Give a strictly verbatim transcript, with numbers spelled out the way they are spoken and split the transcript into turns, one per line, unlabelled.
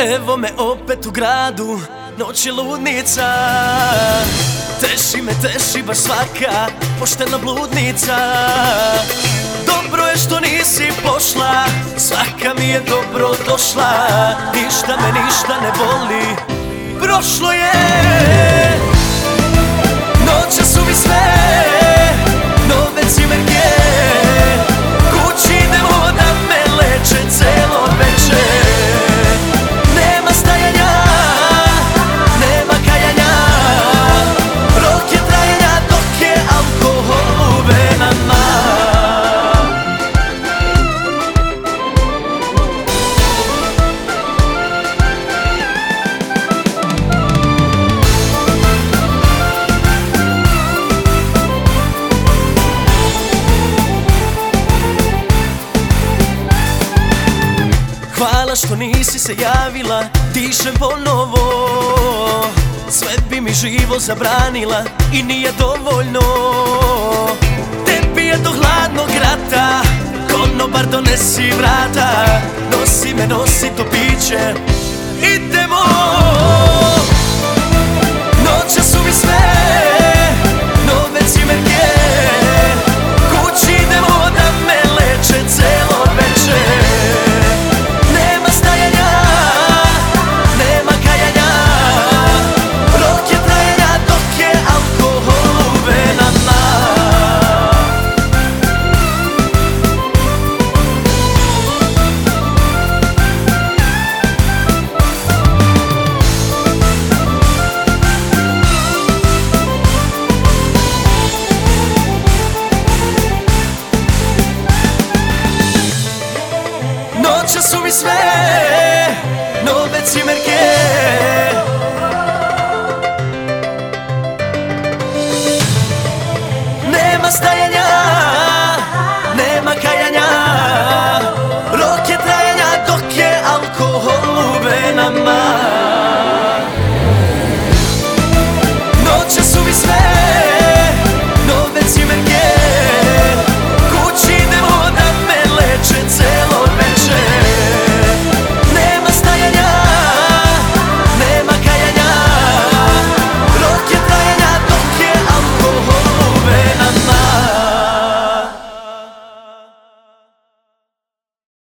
Evo me opet u gradu, noć je ludnica. Teši me, teši baš svaka poštena bludnica. Dobro je što nisi pošla, svaka mi je dobro došla. Ništa me, ništa ne boli, prošlo je. Noće su mi sve nove cimerke, kući idemo da me leče celo veče. Nema stajanja, nema kajanja, rok je trajanja dok je alkohol u venama. Hvala što nisi se javila, dišem ponovo. Sve bi mi živo zabranila i nije dovoljno. Tebi je do hladnog rata, konobar donesi vrata. Nosi me, nosi to piće, idemo.